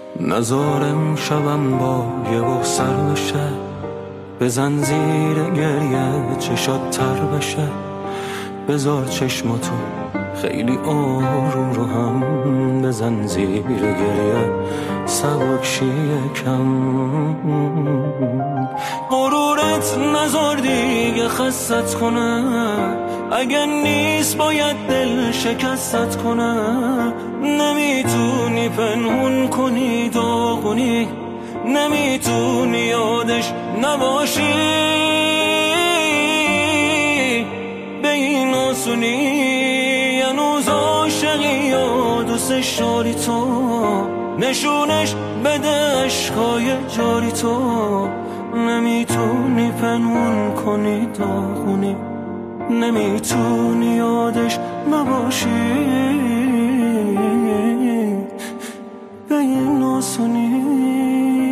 نزارم شبم با یه بخ سر بشه، بزن زیر گریه چشات تر بشه، بذار چشماتو خیلی آروم رو هم بزن زیر گریه سبک شیه کم. غرورت نزار دیگه خستت کنه، اگه نیست باید دل شکستت کنه. نمیتونی پنهون کنی داغونی، نمیتونی یادش نباشی، به این آسونی هنوز عاشقی یا دوستش داری تو، نشونش بده عشقای جاری تو. نمیتونی پنهون کنی داغونی، نمیتونی یادش نباشی، به این آسونی.